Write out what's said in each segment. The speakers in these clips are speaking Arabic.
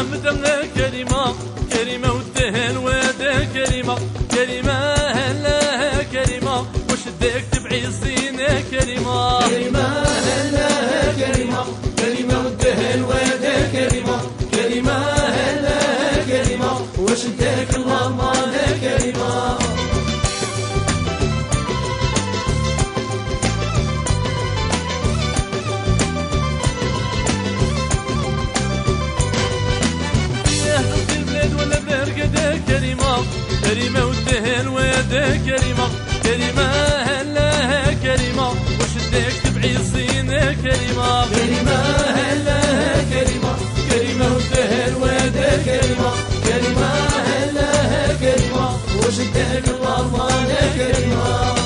مدمنا كلمة كلمة والدهن ودا كلمة كلمة هلا كلمة وش بدك تبعي الزينة كلمة كلمة هلا كلمة كلمة والدهن ودا كلمة كلمة هلا كلمة وش بدك الله مانا كلمة كلمة والدهن ودا كلمة كلمة هلا كلمة وش بدك تبعي الزينة كلمة كلمة هلا كلمة كلمة والدهن ودا كلمة كلمة هلا كلمة وش بدك الله مانا كلمة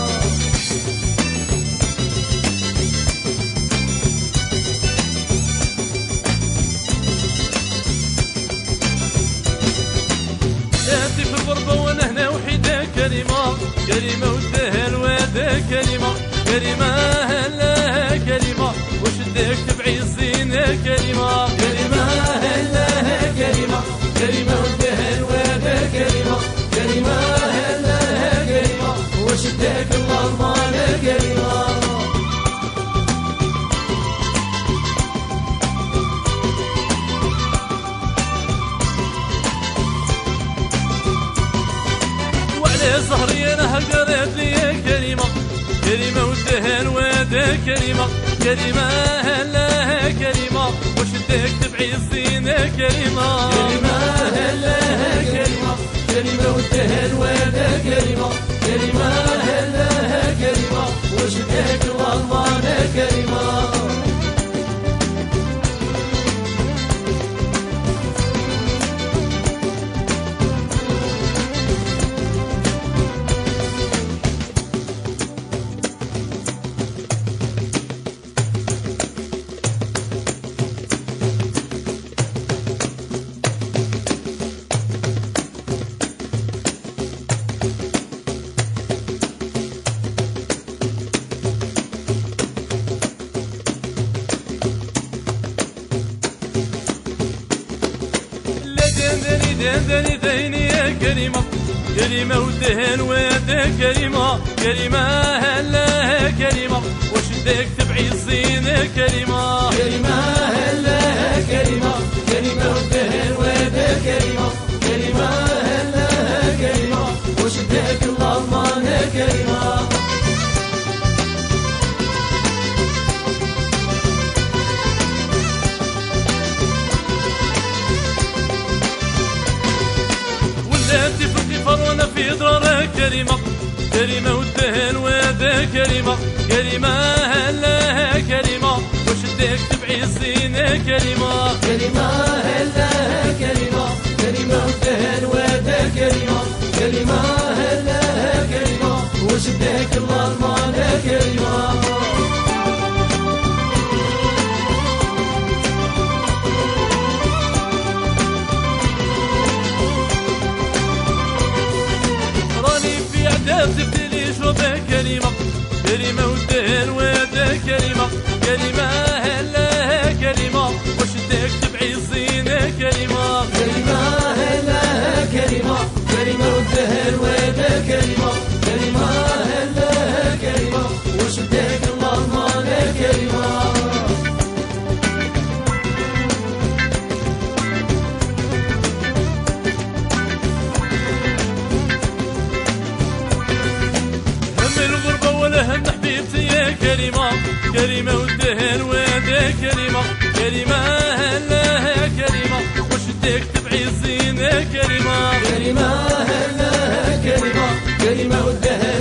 في الغربة وانا هنا وحيدة كلمة كلمة والدهن ودا كلمة كلمة هلا كلمة وش بدك تبعي الزينة كلمة كلمة هلا كلمة كلمة والدهن ودا كلمة كلمة هلا كلمة وش بدك الله مانا كلمة ظهري انا قريت لي كلمة كلمة والدهن ودا كلمة كلمة هلا كلمة وش بدك تبعي الزينة كلمة كلمة هلا كلمة كلمة والدهن ودا كلمة كلمة هلا كلمة وش بدك الله مانا كلمة دندني ديني يا كلمة كلمة والدهن ودا كلمة كلمة هلا كلمة وش بدك تبعي الزينة كلمة كلمة هلا كلمة كلمة والدهن ودا كلمة كلمة هلا كلمة وش بدك الله مانا كلمة انت في القفر وانا في ضرر كلمة كلمة والدهن ودا كلمة كلمة هلا كلمة وش بدك تبعي الزينة كلمة كلمة هلا كلمة كلمة والدهن ودا كلمة كلمة هلا كلمة وش بدك الله مانا كلمة تبدلي شربه كلمة كلمة والدهن ودا كلمة كلمة هلا كلمة وش بدك تبعي الزينة كلمة كلمة هلا كلمة كلمة والدهن ودا كلمة كلمة هلا كلمة وش بدك الله مانا كلمة هم حبيبتي يا كلمة كلمة والدهن ودا كلمة كلمة هلا كلمة وش بدك تبعي الزينة كلمة كلمة هلا كلمة كلمة والدهن